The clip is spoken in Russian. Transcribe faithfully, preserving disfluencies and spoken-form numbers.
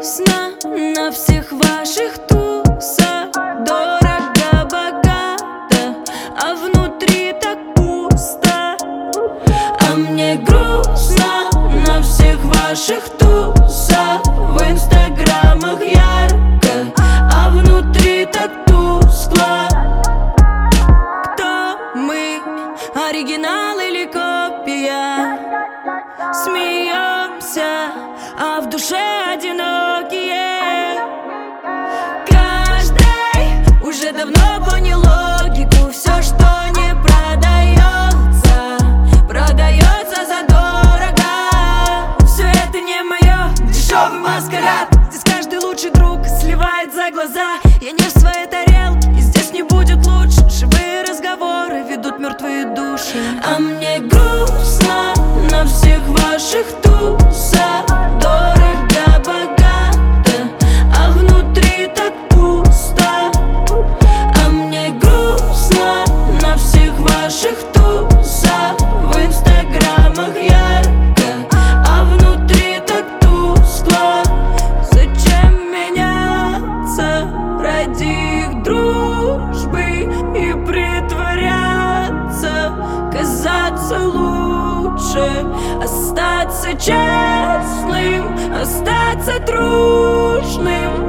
грустно на всех ваших тусах. Дорого-богато, а внутри так пусто. А мне грустно на всех ваших тусах. В инстаграмах ярко, а внутри так тускло. Кто мы, оригинал или копия? Смеемся, а в душе одинокие. Каждый уже давно понял логику. Все, что не продается, продается задорого. Все это не мое, дешевый маскарад. Здесь каждый лучший друг сливает за глаза. Я не в своей тарелке, и здесь не будет лучше. Живые разговоры ведут мертвые души. А мне грустно на всех ваших тусах. Дорого-богато, а внутри так пусто. А мне грустно на всех ваших тусах. В инстаграмах ярко, а внутри так тускло. Зачем меняться ради их дружбы и притворяться? Казаться лучше, остаться честным, остаться дружным.